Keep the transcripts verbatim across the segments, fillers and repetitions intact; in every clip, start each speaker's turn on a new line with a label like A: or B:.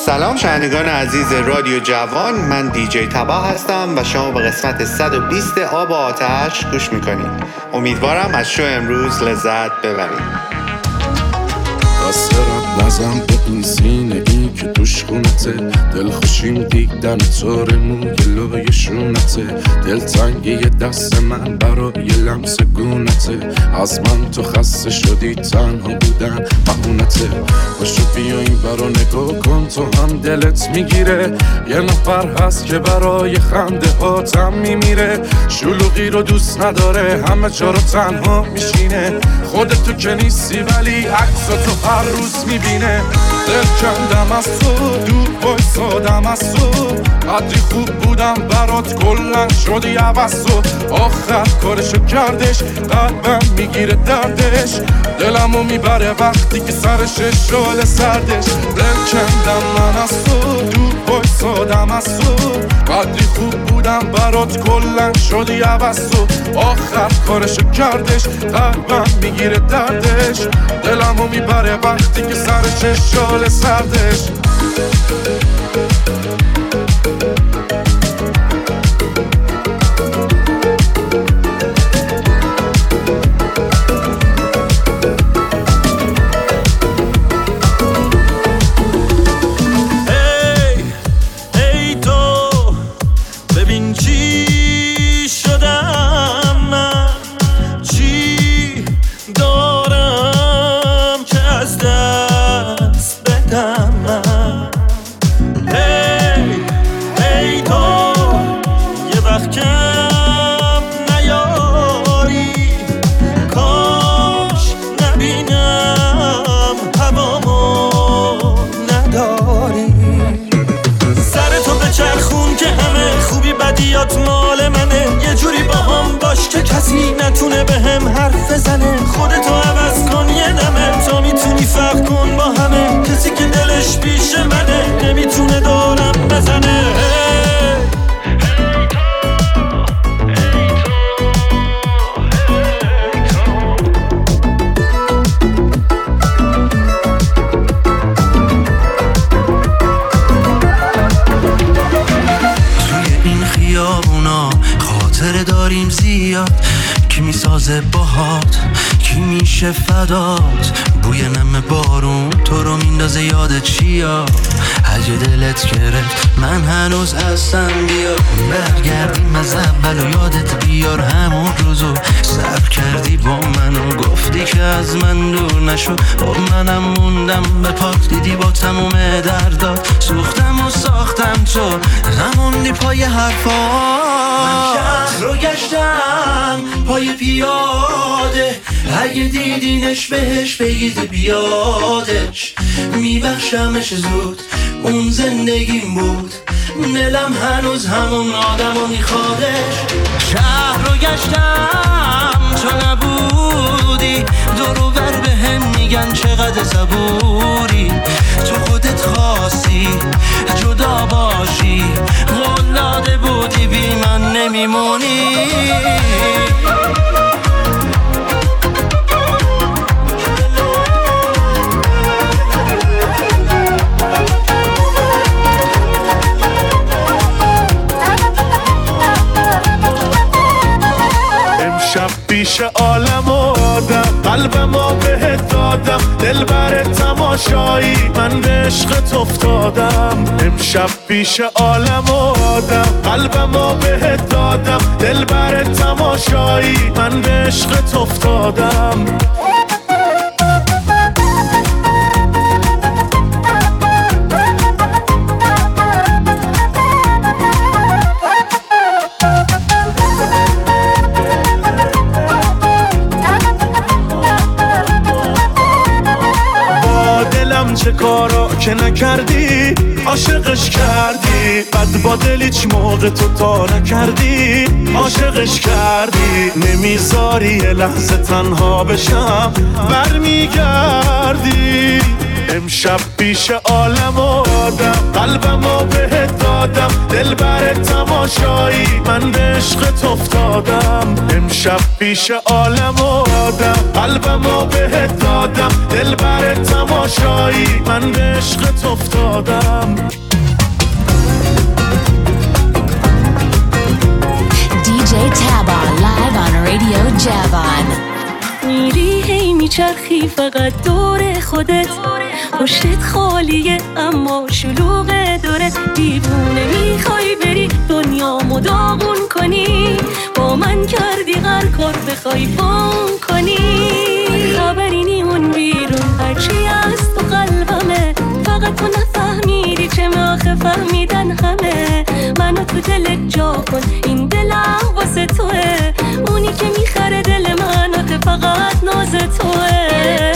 A: سلام شنوندگان عزیز رادیو جوان، من دیجی تباه هستم و شما به قسمت صد و بیست آب و آتش گوش میکنید. امیدوارم از شو امروز لذت ببرید.
B: دسترت نزن به این سینه این که توش خونته، دل خوشیم دیدن طور موی لای شونته، دل تنگی دست من برای لمس گونته، از من تو خسته شدی تنها بودن بهونته، باشو بیا این برا نگاه کن تو هم دلت میگیره، یه نفر هست که برای خنده هاتم میمیره، شلوغی رو دوست نداره همه جا رو تنها میشینه، خودتو که نیستی ولی عکساتو هر روز میبینه، دل کندم از تو دور بایستادم از تو، قدری خوب بودم برات کلن شدی عوض تو، آخر کارشو کردش قلبم میگیره دردش، دلمو میبره وقتی که سرش شال سردش، دل کندم من از تو دور بایستادم از تو، قدری خوب بودم برات کلن شدی عوض تو، آخر کارشو کردش قلبم میگیره دردش، دلمو میبره وقتی که سرش شال سردش.
C: مال منه یه جوری با هم باش که کسی نتونه به هم حرف بزنه، خودتو عوض کن یه دمه تا میتونی فرق کن با همه، کسی که دلش پیش منه نمیتونه دورم بزنه. داریم زیاد کی میسازه باهات کی میشه فدات، بوی نم بارون تو رو میندازه یاد چیا، اگه دلت گرفت من هنوز هستم بیا، برگردیم از اول و یادت بیار همون روزو صبر کردی با من و گفتی که از من دور نشو، با منم موندم به پاک دیدی با تموم دردات، سوختم و ساختم تو غموندی پای حرفات، من شهر رو گشتم پای پیاده، اگه دیدینش بهش بگید بیادش، میبخشمش زود اون زندگیم بود، دلم هنوز همون آدمو میخوادش، شهر رو گشتم تو نبودی، دورو بر به هم میگن چقدر صبوری، تو خودت خواستی جدا باشی، قول داده بودی بی من نمیمونی.
D: امشب پیش عالم و آدم قلبمو بهت دادم، دل بر تماشایی من به عشقت افتادم، امشب پیش عالم و آدم قلبمو بهت دادم، دل بر تماشایی من به عشقت افتادم. چه کارا که نکردی عاشقش کردی، بد با دل هیچ موقع تو تا نکردی عاشقش کردی، نمیذاری یه لحظه تنها بشم برمیگردی، امشب پیش عالم و آدم قلبمو بهت دادم دل بر تماشایی من به عشقت افتادم امشب پیش عالم و آدم قلبمو بهت دادم دل بر تماشایی من به عشقت افتادم
E: دی جی Taba live on Radio Javan.
F: میری هی میچرخی فقط دور خودت پشتت خالیه اما شلوغ دورت دیوونه میخوای بری دنیامو داغون کنی با من کردی هر کار بخوای فون کنی خبری نیمون بیرون هرچی از تو قلبمه فقط تو نفهمیدی چه آخه فهمیدن همه منو تو دلت جا کن این دلم واسه توه اونی که میخره دل منو ته فقط ناز توه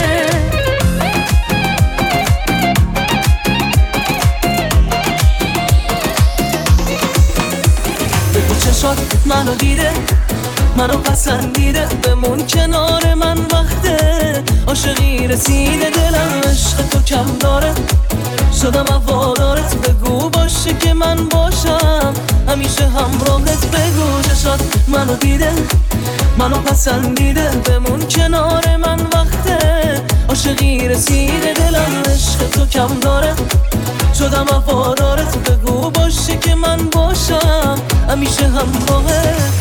F: بگو چشات منو دیده منو پسندیده بمون کنار من وقته عاشقی رسیده دلم عشق تو کم داره شدم هوادارت بگو باشه که من باشم همیشه همراهت بگو چشات منو دیده منو پسندیده بمون کنار من وقته عاشقی رسیده دلم عشق تو کم داره شدم هوادارت بگو باشه که من باشم همیشه همراهت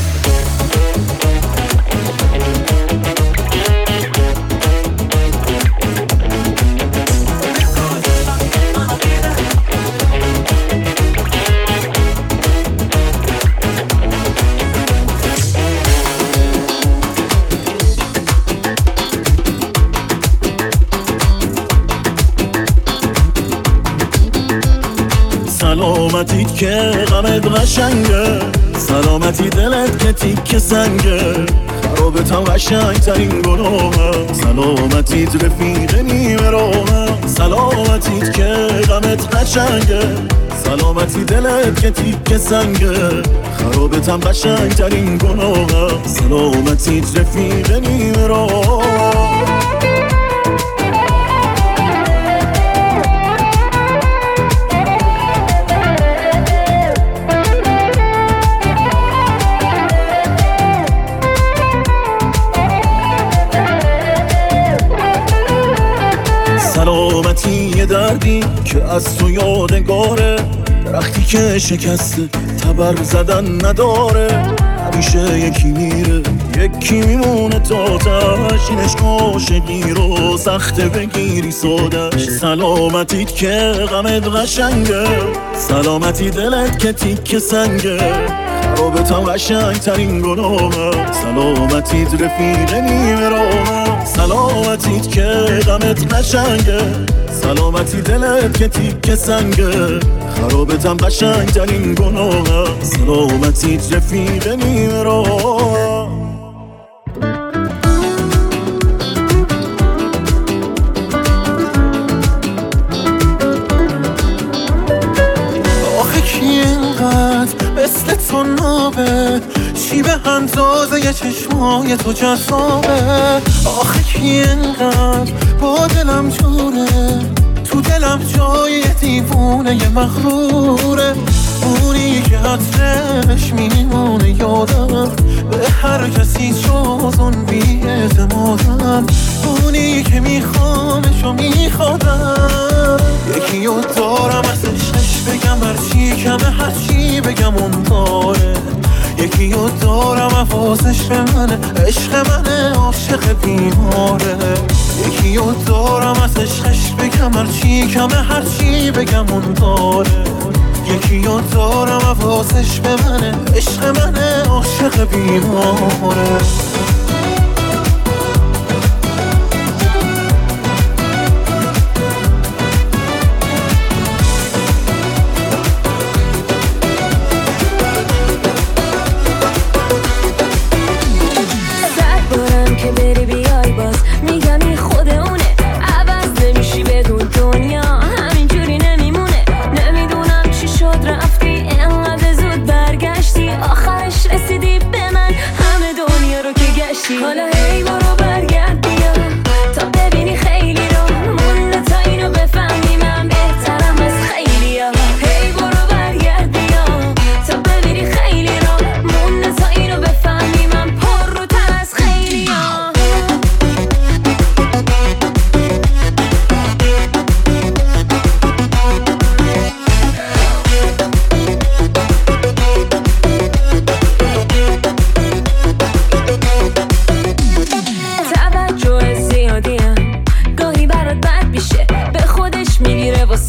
D: سلامتیت که غمت قشنگه سلامتی دلت که تیک سنگه خرابت هم قشنگ ترین گناهه سلامتیت رفیق نیمه راهه سلامتیت که غمت قشنگه سلامتی دلت که تیک سنگه خرابت هم قشنگ ترین گناهه سلامتیت رفیق نیمه راهه سلامتی یه دردی که از تو یادگاره درختی که شکسته تبر زدن نداره همیشه یکی میره یکی میمونه تا تش این عشق عاشقی رو سخته بگیری سادش سلامتیت که غمت قشنگه سلامتی دلت که تیک سنگه خرابت هم قشنگ ترین گناهه سلامتیت رفیق نیمه راهه سلامتیت که غمت قشنگه سلامتی دلت که تیک سنگه خرابت هم قشنگ ترین گناهه سلامتیت رفیق نیمه راهه
G: آخه کی اینقدر مثل تو نابه چی به اندازه یه چشمای تو جذابه آخه کی اینقدر با دلم جوره تو دلم جای دیوونه یه مغروره اونی که عطرش میمونه یادم به هر کسی جز اون بی اعتمادم اونی که میخوامش و میخوادم یکی رو دارم ازش بگم هرچی کمه هرچی بگم اون داره یکی رو دارم حواسش به منه عشق منه عاشق بیماره یکی رو دارم ازش بگم هرچی کمه هرچی بگم اون داره یکی رو دارم حواسش به منه عشق منه عاشق بیماره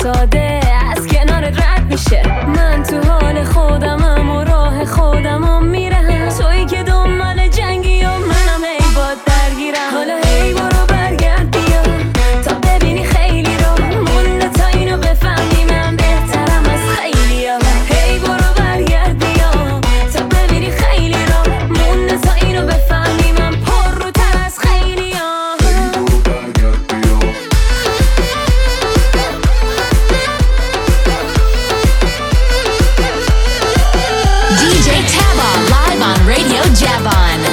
H: ساده از کنارت رد میشه. من تو حال خودمم و راه خودمم میرم، تویی که دنبال جنگی و منم هی باد درگیرم. حالا هی برو برگرد بیا تا ببینی خیلی رو مونده تا اینو بفهمی من بهترم از خیلی ها. هی برو برگرد بیا تا ببینی خیلی رو مونده تا اینو بفهمی من پر رو تر از خیلی ها.
E: دی جی Taba live on Radio Javon.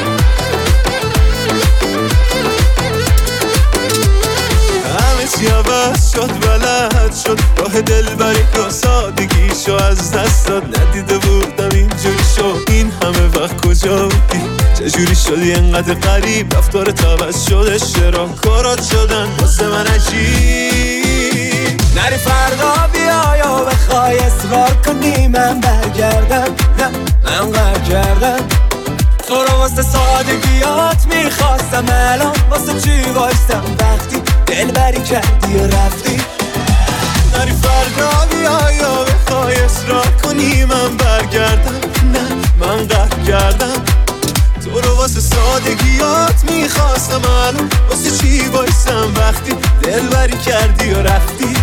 I: همه چی عوض شد، بلد شد راه دلبری و سادگیشو از دست داد. ندیده بودم اینجوری شد، این همه وقت کجا بودی؟ چجوری شدی انقدر غریب؟ رفتارت عوض شد، اشتراکارات شدن واسه من عجیب. نری فردا بیا یا بخوای اصرار کنی من برگردم، نه من قرار کردم. تو رو واسه سادگیات میخواستم، الان واسه چی وایستم وقتی دلبری کردی و رفتی؟ نری فردا بیا یا بخوای اصرار کنی من برگردم، نه من قهر کردم. تو رو واسه سادگیات میخواستم، الان واسه چی وایستم وقتی دلبری کردی و رفتی؟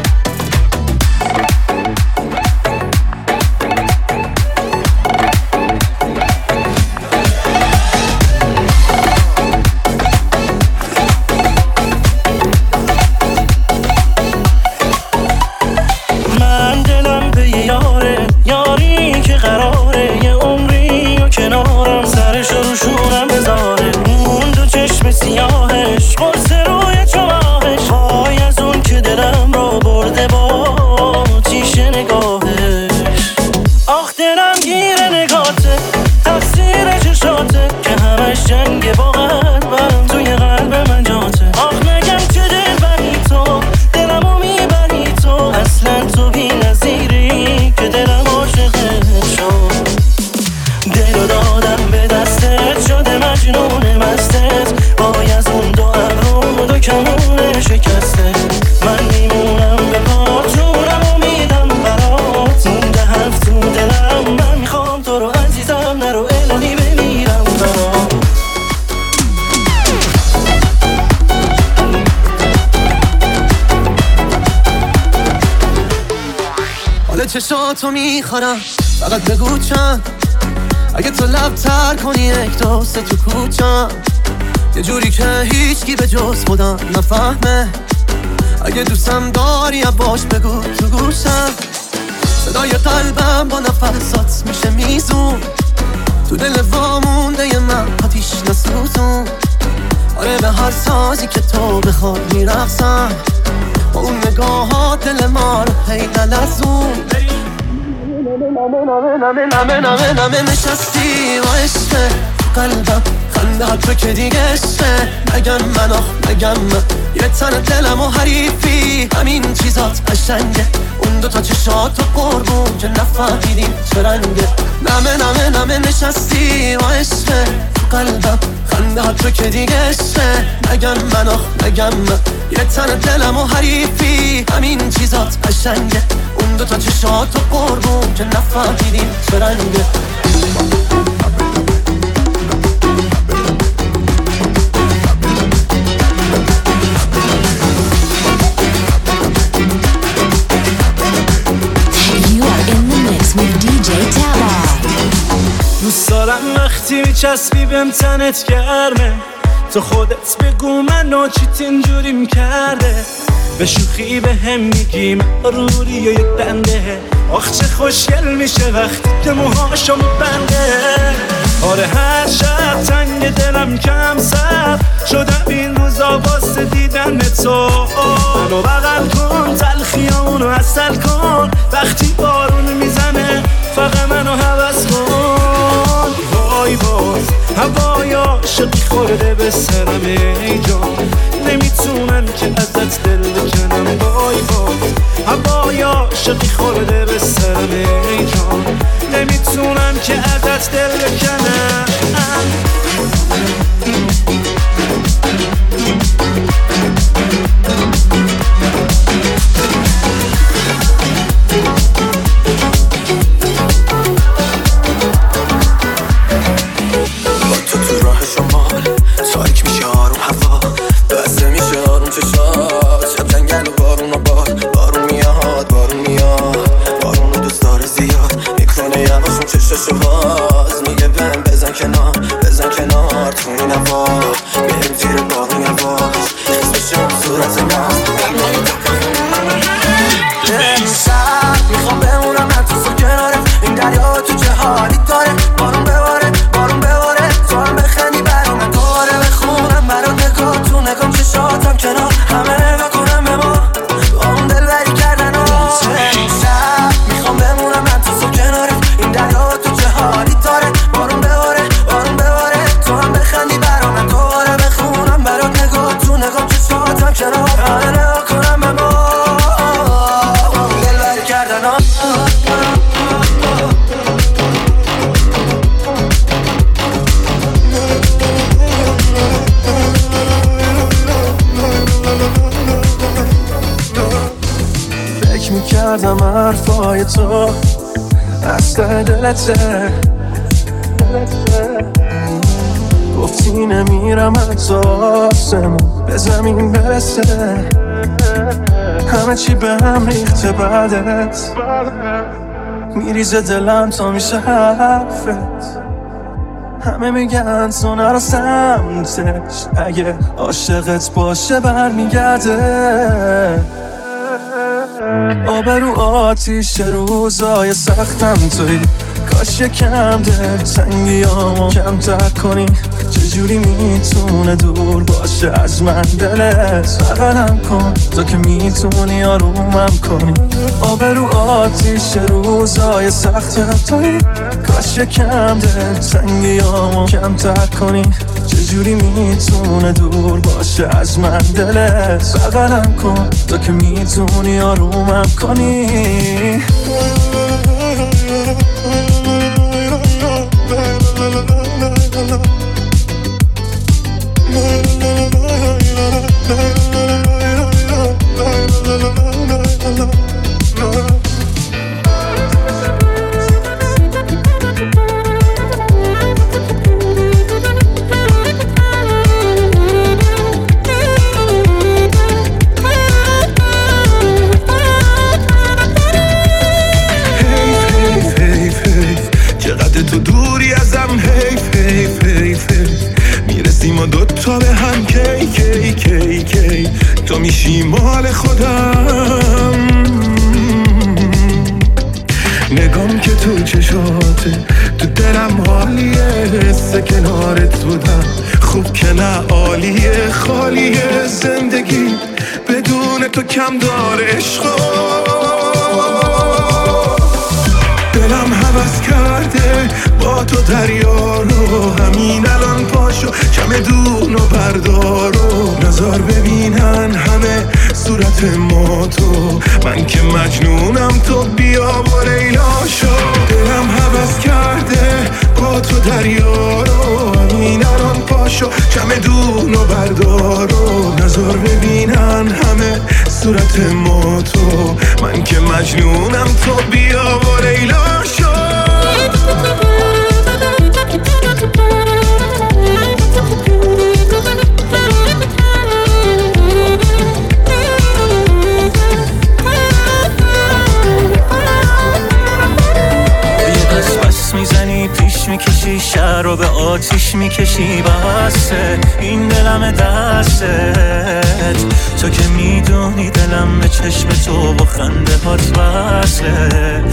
J: سیاهش قرص روی چماهش، وای از اون که دلم رو برده با تیشه نگاهش. آخ دلم گیر نگاته، تقصیر چشاته که همش جنگ با قلبم توی قلب من جاته. آخ نگم که دل بری تو، دلمو میبری تو، اصلا تو بی نظیری که دلم عاشقت شد. دلو دادم به دستت، شده مجنون مستت، وای از اون دو ابرو دو کمون شکسته. من میمونم به پات، جونمو میدم برات، مونده حرف تو دلم. من میخوام تو رو عزیزم، نرو الهی بمیرم برات.
C: حال چشاتو میخورم، فقط بگو چند، اگه تو لب تر کنی یک دوست تو کوچم، یه جوری که هیچکی به جز خودم نفهمه. اگه دوستم داری باش بگو تو گوشم، صدای قلبم با نفسات میشه میزون، تو دل وامونده ی من آتیش نسوزون. آره به هر سازی که تو بخواد میرقصم، با اون نگاهات دل ما رو هی نلزون. نمه نمه نمه نمه نمه نمه نشستی و عشقه قلبم، خنده ها تو که دیگه عشقه. نگم من آخ نگم من، یه تن دلم و حریفی، همین چیزات قشنگه. اون دوتا چشات و قربون که نفهمیدیم چه رنگه. نمه نمه نمه نشستی و عشقه قلبم، خنده ها تو که دیگه عشقه. نگم من آخ نگم من، یه تن دلم و حریفی، همین چیزات قشنگه. اون دوتا چشات و قربون که نفهمیدیم چه رنگه.
J: دوست دارم وقتی میچسبی بهم تنت گرمه، تو خودت بگو منو چیت اینجوریم کرده. به شوخی به هم میگیم روری و یک بنده، آخ چه خوشگل میشه وقتی که موهاشو میبنده. آره هر شب تنگ دلم کم سر شدم این روزا واسه دیدن تو. منو بغل کن تلخیامونو عسل کن، وقتی بارون میزنه فقط منو هوس کن. وای باز هوای عاشقی خورده به سرم ای جان، نمیتونم که ازت دل بکنم. وای باز هوای عاشقی خورده به سرم ای جان، نمیتونم که ازت دل بکنم.
C: صورت من سر میخوام بمونم من تو سو کناره این دریا تو چه حالی داره بارون بباره بارون بباره تو هم بخندی برام من دوباره بخونم برات نگاه تو نگام چشاتم کنار همه نگاه کنم به ما با اون دل بری کردن و سر میخوام بمونم من تو سو کناره این دریا تو چه حالی داره بارون بباره بارون بباره تو هم بخندی برام من دوباره بخونم برات نگاه تو نگام چشاتم کنار همه نگاه کنم به ما فکر میکردم حرفای تو اصلا دلته گفتی نمیرم حتی آسمون به زمین برسه همه چی به هم ریخته بعدت میریزه دلم تا میشه حرفت همه میگن تو نرو سمتش اگه عاشقت باشه برمیگرده آبرو آتیش روزای سختم توی کاش یکم دل تنگیامو کمتر کنی چجوری میتونه دور باشه از من دلت بغلم کن تو که میتونی آرومم کنی آبرو آتیش روزای سختم توی کاش یکم دل تنگیامو کمتر کنی چجوری میتونه دور باشه از من دلت بغلم کن تو که میتونی آرومم کنی
I: تو دوری ازم حیف حیف حیف میرسیم و دوتا به هم کی کی کی کی تو میشی مال خودم نگام که تو چشاته تو دلم حالیه حس کنارت بودم خوب که نه عالیه خالیه زندگی بدون تو کم داره عشقا دلم هوس کرده با تو دریا رو همین الان پاشو کم دون و بردارو نظر ببینن همه صورت ما تو من که مجنونم تو بیا و لیلا شو دلم هوس کرده با تو دریا رو همین الان پاشو کم دون و بردارو نظر ببینن همه صورت ما تو من که مجنونم تو بیا و لیلا شو
J: میزنی پیش میکشی شهر رو به آتیش میکشی بسه این دلم دستت تو که میدونی دلم به چشم تو با خنده هات وصله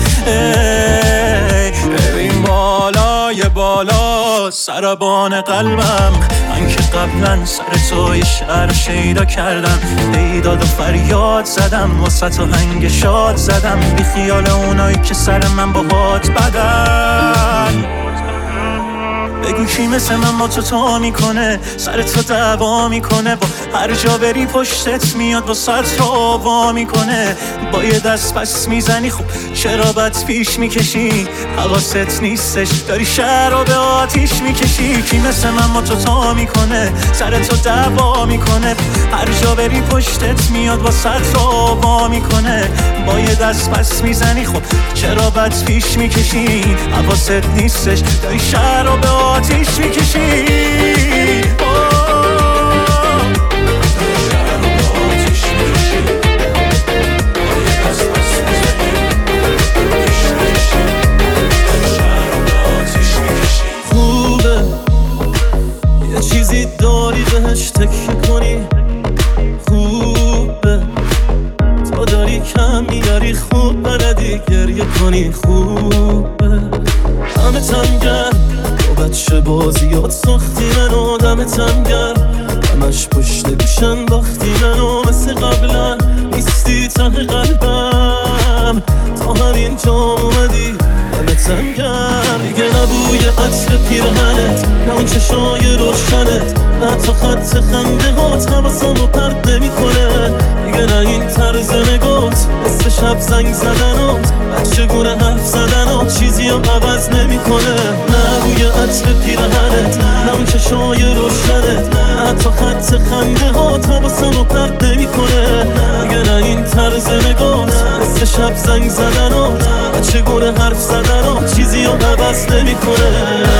J: ببین بالای بالا سربان قلبم من که قبلا سر تو یه شعر شیدا کردم ایداد و فریاد زدم واسه تو هنگ شاد زدم بی خیال اونایی که سر من با هات بدن بگو کی مثل من با تو تا میکنه سر تو دعوا میکنه با هر جا بری پشتت میاد با سر تو وا میکنه با یه دست پس میزنی خوب چرا بد پیش میکشی حواست نیستش داری شهر رو به آتیش میکشی کی مثل من با تو تا میکنه سر تو دعوا میکنه هر جا بری پشتت میاد با سر تو وا میکنه با یه دست پس میزنی خوب چرا بد پیش میکشی حواست نیستش داری شهر رو به آتیش میکشی خوبه یه چیزی داری بهش تکیه کنی خوبه کنی خوبه. همه تنگر با بچه بازیات ساختی منو، دمتم گرم همش پشت گوشن باختی منو، مثل قبلا نیستی ته قلبم، تا همین جا اومدی دمتم گرم. دیگه نبوی عطر پیرهنت، نه اون چشای روشنت، نه تا خط خنده هات حواسمو پرت نمی‌کنه. دیگه نه این طرز نگات، مثل شب زنگ زدنات، بچه گونه حرف زدنات چیزی رو عوض نمی‌کنه. نه بوی عطر پیرهنت، نه اون چشای روشنت، نه تا خط خنده هات حواسمو پرت نمی‌کنه. دیگه نه این طرز نگات، مثل شب زنگ زدنات، بچه گونه حرف زدنات چیزی رو عوض نمی‌کنه.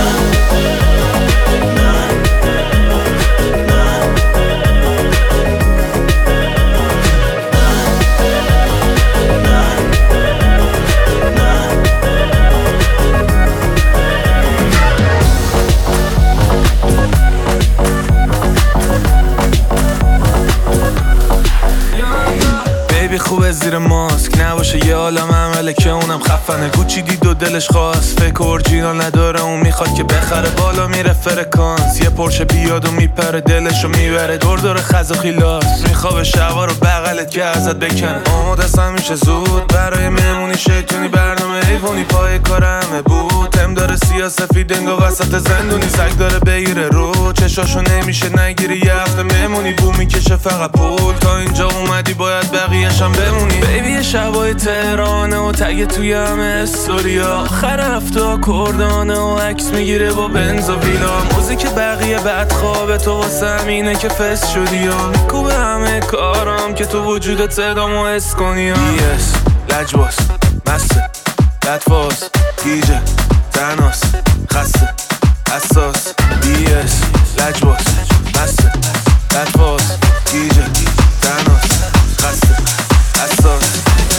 K: خوبه زیر ماسک نباشه یه عالم عمله که اونم خفنه، گوچی دید و دلش خواست، فکر اورجینال نداره اون میخواد که بخره، بالا میره فرکانس، یه پرشه بیاد و میپره دلشو میبره، دور دور خز و خیلاس، میخوابه شبا رو بغلت که ازت بکنه. آماده است میشه زود برای مهمونی شیطونی، برنامه ایوونی پای کار همه بود، تم داره سیاسفید انگا وسط زندونی، سگ داره بگیره رو چشاشو نمیشه نگیری، یه هفته مهمونی بو میکشه فقط پول، تا اینجا اومدی باید بقیه‌شم بمونی. بیبی شبای تهرانه و تگه توی همه استوریا، آخر هفته کردانه و عکس میگیره با بنز و ویلا، موزیک بقیه بعد خوابه تو واسه همینه که فست شدی یا میکوبه همه کارم که تو وجودت صدامو حس کنی. دیس لجباس مسته لطفاس گیجه تناس خسته حساس، دیس لجباس مسته لطفاس گیجه تناس خسته حساس.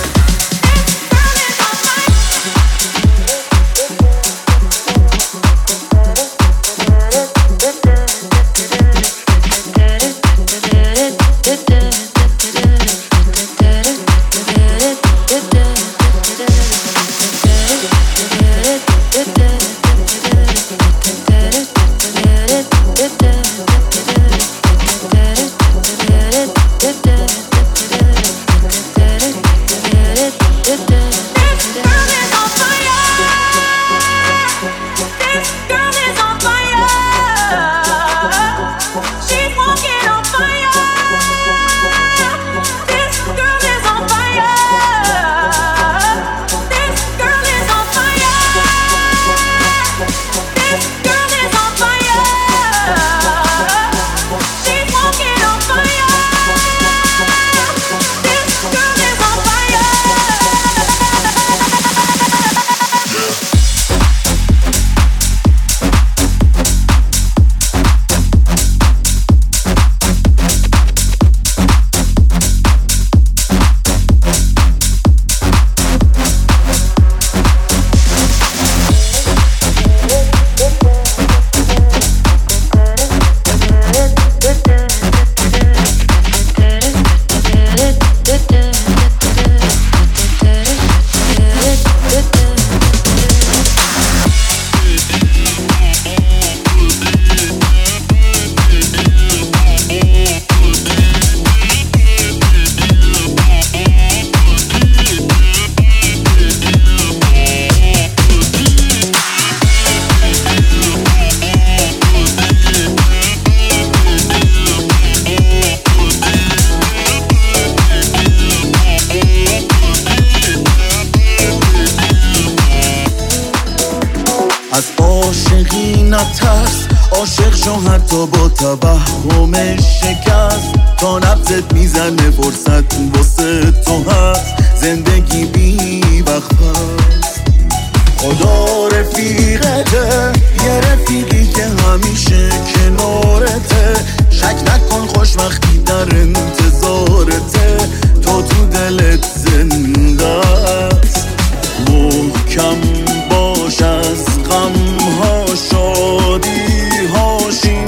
L: نترس، عاشق شو حتی با توهم شکست، تا نبضت میزنه فرصت واسه تو هست، زندگی بی وقت هست. خدا رفیقته، یه رفیقی که همیشه کنارته، شک نکن خوشبختی در انتظارته، تو تو دلت زنده است. محکم باش از غمها شادی هاش، این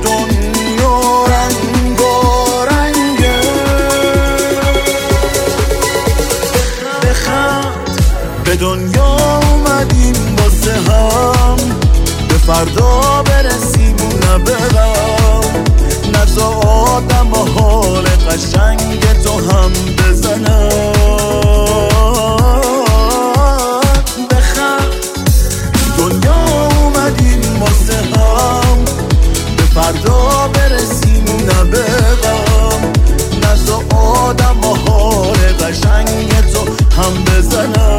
L: دنیا رنگارنگه. بخند به دنیا اومدیم واسه هم به فردا برسیم و نبرم نزا آدم و حال قشنگ تو هم بزنم بخند دنیا اومدیم واسه هم به فردا برسیم و نبرم نزا آدم و حال قشنگ تو هم بزنم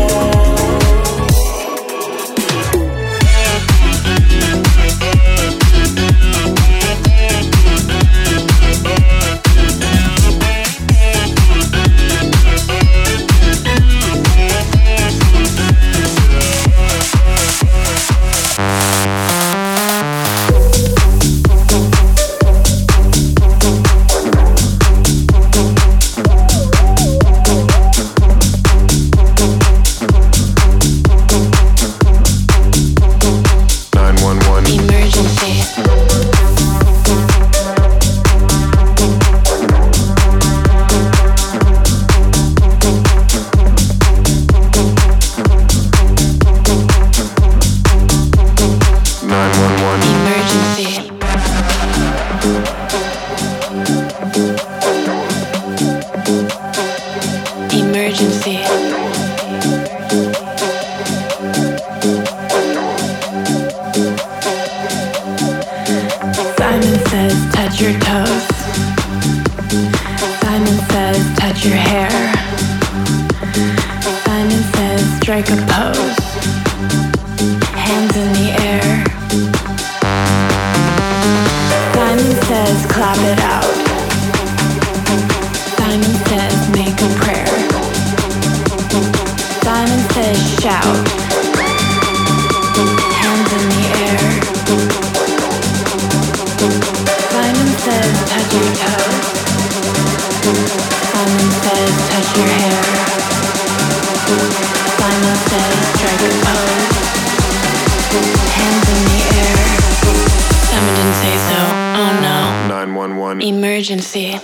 M: Emergency.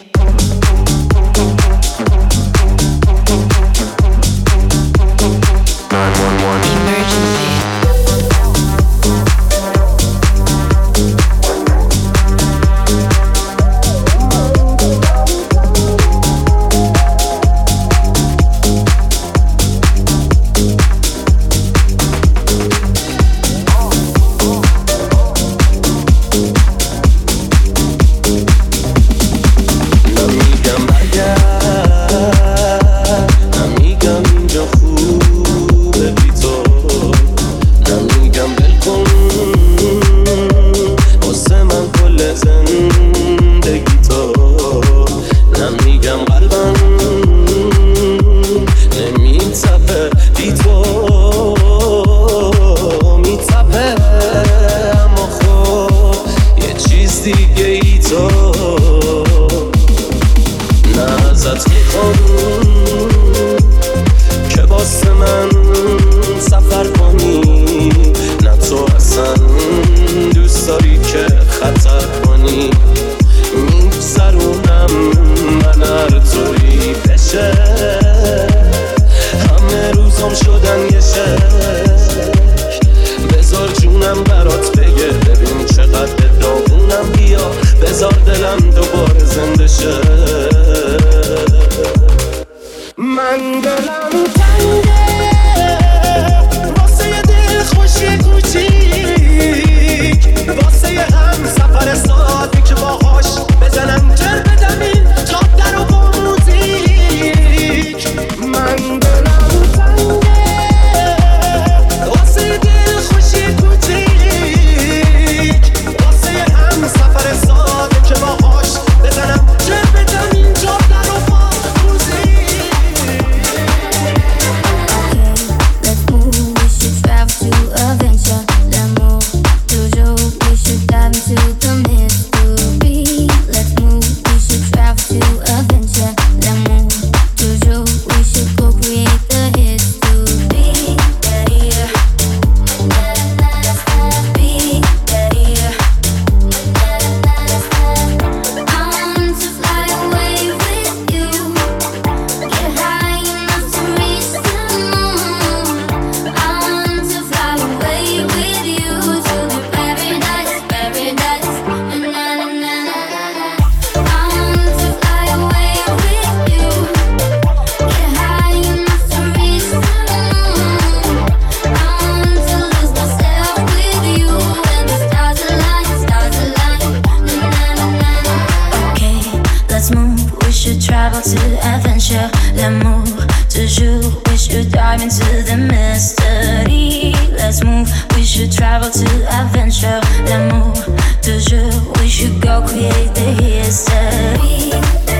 M: should travel to adventure. L'amour, toujours. We should dive into the mystery. Let's move. We should travel to adventure. L'amour, toujours. We should go create the history.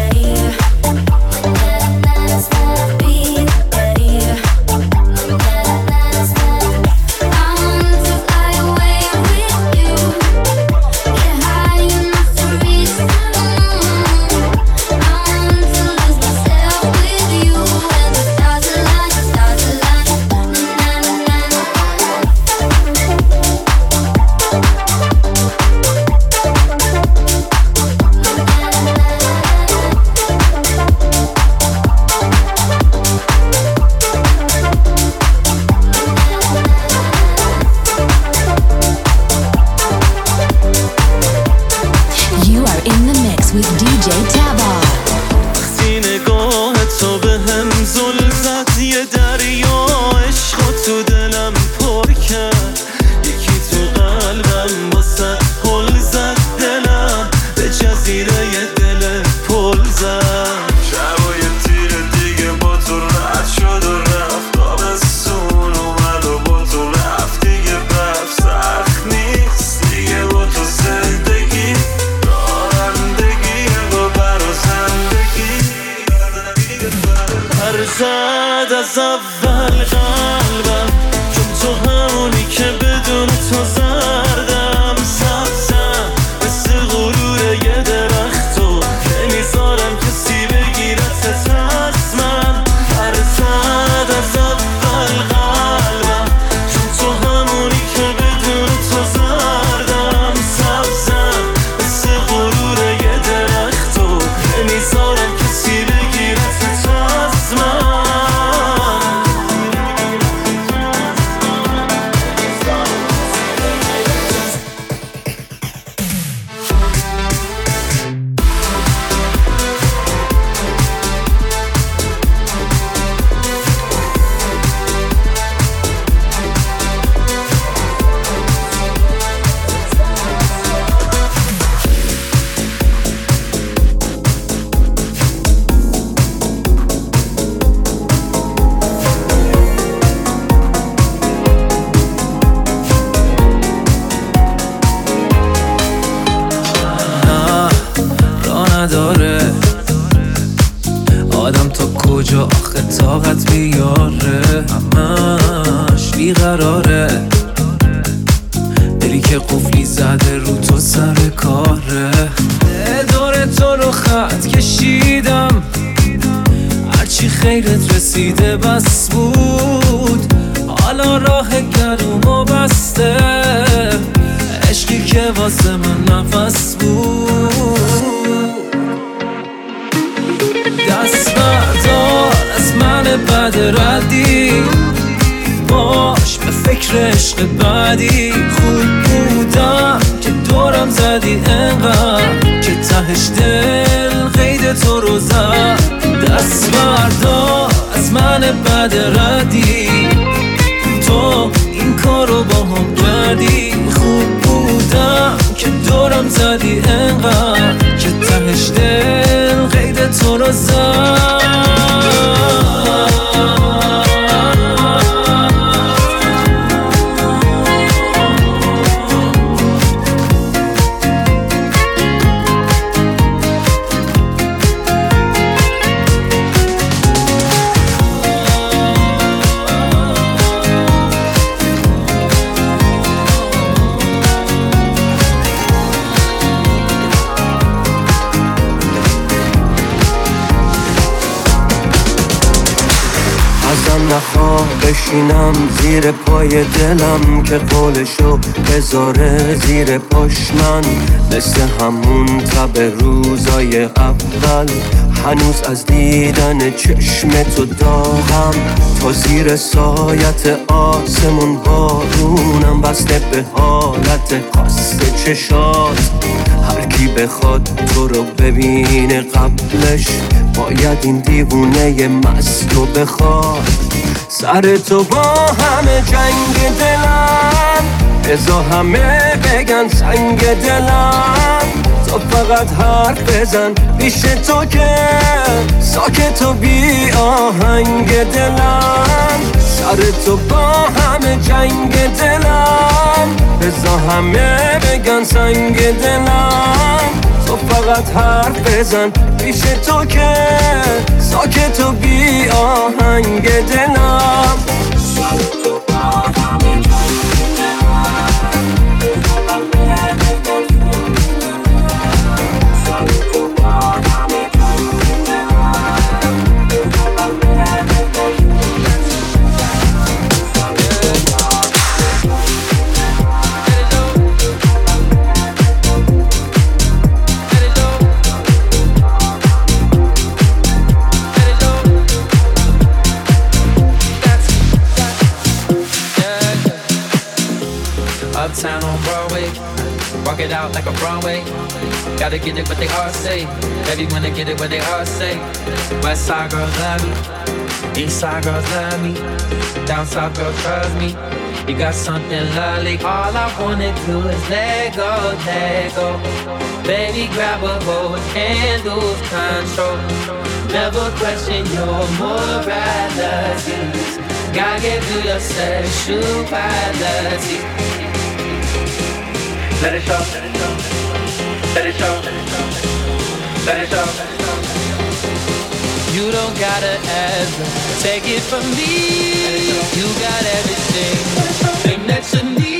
N: بشینم زیر پای دلم که قولشو بذاره زیر پاش من مثل همون تب روزای اول هنوز از دیدن چشم تو داغم تا زیر سایت آسمون بارونم بسته به حالت خاص چشات هر کی بخواد تو رو ببینه قبلش باید این دیوونه مست رو بخواد سر تو با همه جنگ دلم بزا همه بگن سنگ دلم تو فقط حرف بزن پیش تو که ساکت و بی آهنگ دلم سر تو با همه جنگ دلم بزا همه بگن سنگ دلم تو فقط حرف بزن پیش تو که ساکت و بی آهنگ دلم سر تو با همه جنگ
O: Uptown on Broadway, walk it out like a Broadway. Gotta get it what they all say. Baby wanna get it what they all say. West side girls love me, east side girls love me, down south girls trust me. You got something lovely. All I wanna do is let go, let go. Baby grab a hold, can't lose control. Never question your morality. Gotta get through your sexuality. Let it show, let it show, let it show, let it show. You don't gotta ever take it from me. You got everything, thing that you need.